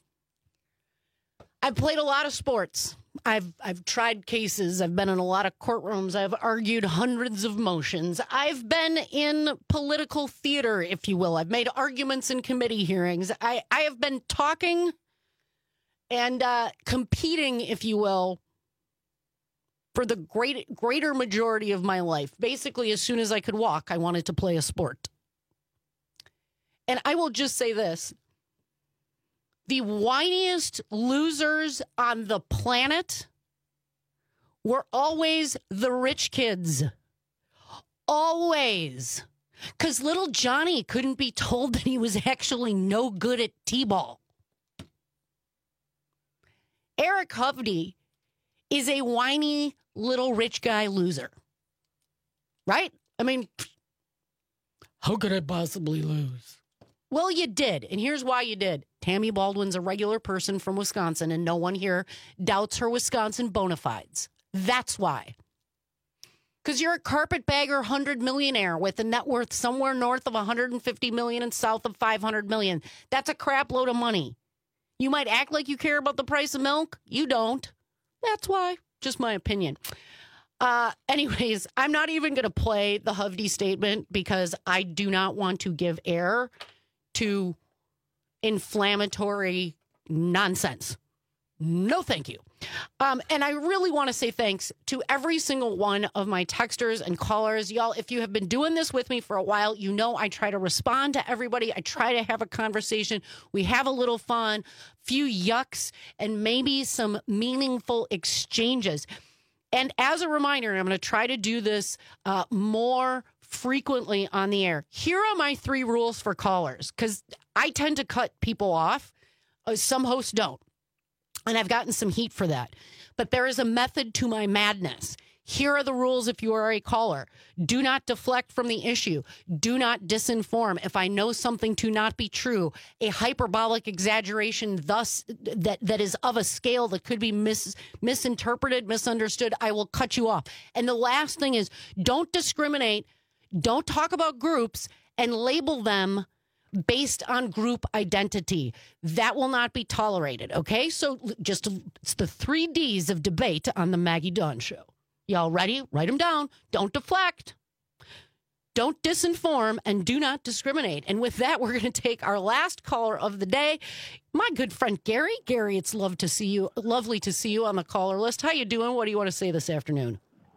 I've played a lot of sports. I've tried cases. I've been in a lot of courtrooms. I've argued hundreds of motions. I've been in political theater, if you will. I've made arguments in committee hearings. I have been talking and competing, if you will, for the greater majority of my life. Basically, as soon as I could walk, I wanted to play a sport. And I will just say this. The whiniest losers on the planet were always the rich kids. Always. Because little Johnny couldn't be told that he was actually no good at t-ball. Eric Hovde is a whiny little rich guy loser. Right? I mean, how could I possibly lose? Well, you did, and here's why you did. Tammy Baldwin's a regular person from Wisconsin, and no one here doubts her Wisconsin bona fides. That's why. Because you're a carpetbagger 100 millionaire with a net worth somewhere north of 150 million and south of 500 million. That's a crap load of money. You might act like you care about the price of milk. You don't. That's why. Just my opinion. Anyways, I'm not even going to play the Hovde statement because I do not want to give air to inflammatory nonsense. No, thank you. And I really want to say thanks to every single one of my texters and callers. Y'all, if you have been doing this with me for a while, you know I try to respond to everybody. I try to have a conversation. We have a little fun, few yucks, and maybe some meaningful exchanges. And as a reminder, and I'm going to try to do this more frequently on the air. Here are my 3 rules for callers, because I tend to cut people off. Some hosts don't. And I've gotten some heat for that. But there is a method to my madness. Here are the rules if you are a caller. Do not deflect from the issue. Do not disinform. If I know something to not be true, a hyperbolic exaggeration thus that is of a scale that could be misinterpreted, misunderstood, I will cut you off. And the last thing is, don't discriminate. Don't talk about groups and label them based on group identity. That will not be tolerated, okay? So it's the 3 Ds of debate on the Maggie Dawn Show. Y'all ready? Write them down. Don't deflect. Don't disinform, and do not discriminate. And with that, we're going to take our last caller of the day, my good friend Gary. Gary, it's lovely to see you on the caller list. How you doing? What do you want to say this afternoon?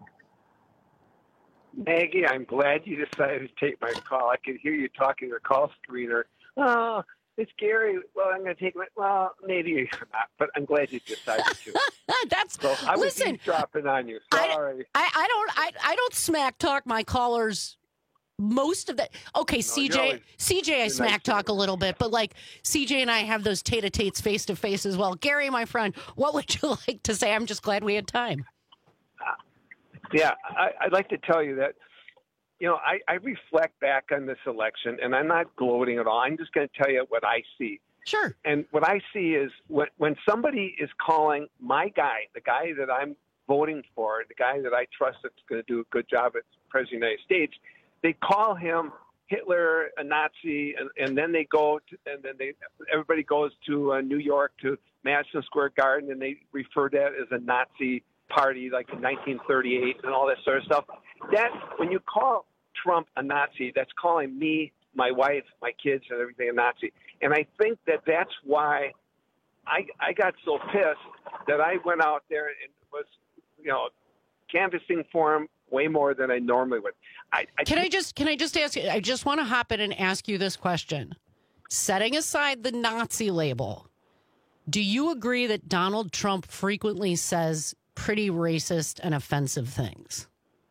Maggie, I'm glad you decided to take my call. I could hear you talking to the call screener. Oh, it's Gary. Well, I'm going to take my. Well, maybe you're not, but I'm glad you decided to. I was eavesdropping on you. Sorry.
I don't smack talk my callers. Most of that. Okay, no, CJ, I smack talk a little bit, but like CJ and I have those tete-a-tetes face to face as well. Gary, my friend, what would you like to say? I'm just glad we had time.
Yeah, I'd like to tell you that, I reflect back on this election, and I'm not gloating at all. I'm just going to tell you what I see.
Sure.
And what I see is when somebody is calling my guy, the guy that I'm voting for, the guy that I trust that's going to do a good job as President of the United States, they call him Hitler, a Nazi, and then everybody goes to New York to Madison Square Garden, and they refer to that as a Nazi party like in 1938 and all that sort of stuff. That when you call Trump a Nazi, that's calling me, my wife, my kids, and everything a Nazi. And I think that's why I got so pissed that I went out there and was, canvassing for him way more than I normally would.
Can I just ask you? I just want to hop in and ask you this question. Setting aside the Nazi label, do you agree that Donald Trump frequently says pretty racist and offensive things?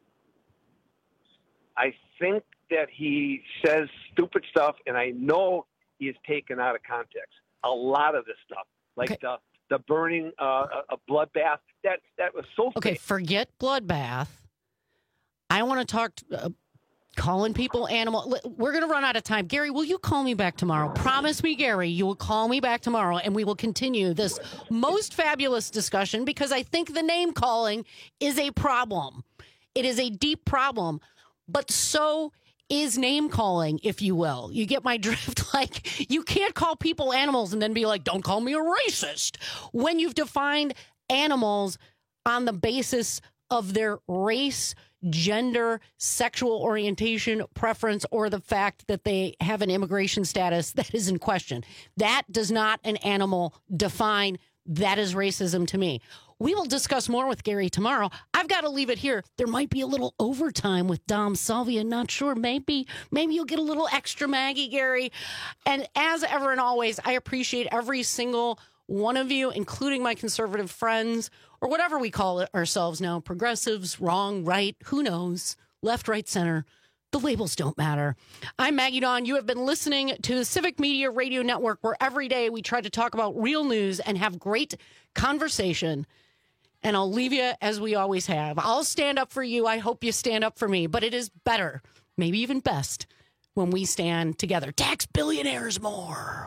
I think that he says stupid stuff, and I know he is taken out of context. A lot of this stuff, like the burning a bloodbath, that was so
okay.
fake.
Forget bloodbath. I want to talk calling people animal. We're going to run out of time. Gary, will you call me back tomorrow? Promise me, Gary, you will call me back tomorrow, and we will continue this most fabulous discussion, because I think the name calling is a problem. It is a deep problem, but so is name calling, if you will. You get my drift? Like, you can't call people animals and then be like, don't call me a racist, when you've defined animals on the basis of their race, gender, sexual orientation, preference, or the fact that they have an immigration status that is in question. That does not an animal define. That is racism to me. We will discuss more with Gary tomorrow. I've got to leave it here. There might be a little overtime with Dom Salvia. Not sure. Maybe you'll get a little extra Maggie, Gary. And as ever and always, I appreciate every single one of you, including my conservative friends, or whatever we call it ourselves now, progressives, wrong, right, who knows, left, right, center. The labels don't matter. I'm Maggie Dawn. You have been listening to the Civic Media Radio Network, where every day we try to talk about real news and have great conversation. And I'll leave you as we always have. I'll stand up for you. I hope you stand up for me. But it is better, maybe even best, when we stand together. Tax billionaires more.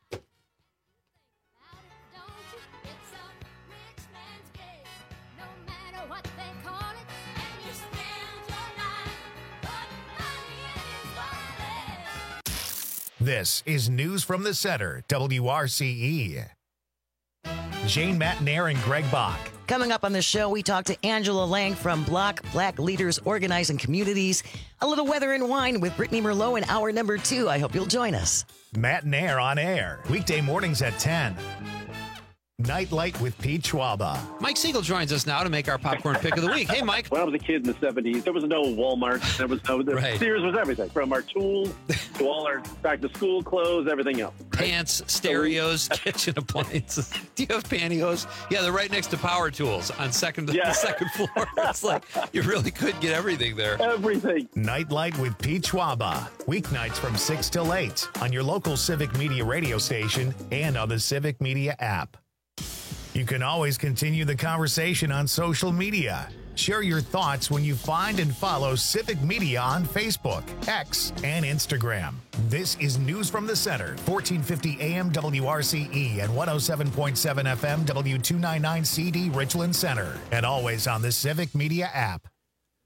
This is News from the Center, WRCE. Jane Matnair and Greg Bach.
Coming up on the show, we talk to Angela Lang from Block Black Leaders Organizing Communities. A little weather and wine with Brittany Merlot in hour number 2. I hope you'll join us.
Matnair on air, weekday mornings at 10. Nightlight with Pete Schwaba.
Mike Siegel joins us now to make our popcorn pick of the week. Hey, Mike.
When I was a kid in the 70s, there was no Walmart. There was no
Right.
Sears was everything, from our tools to all our back-to-school clothes, everything else.
Pants, stereos, kitchen appliances. Do you have pantyhose? Yeah, they're right next to power tools on the second floor. It's like you really could get everything there.
Everything.
Nightlight with Pete Schwaba. Weeknights from 6 till 8 on your local Civic Media radio station and on the Civic Media app. You can always continue the conversation on social media. Share your thoughts when you find and follow Civic Media on Facebook, X, and Instagram. This is News from the Center, 1450 AM WRCE and 107.7 FM W299CD Richland Center, and always on the Civic Media app.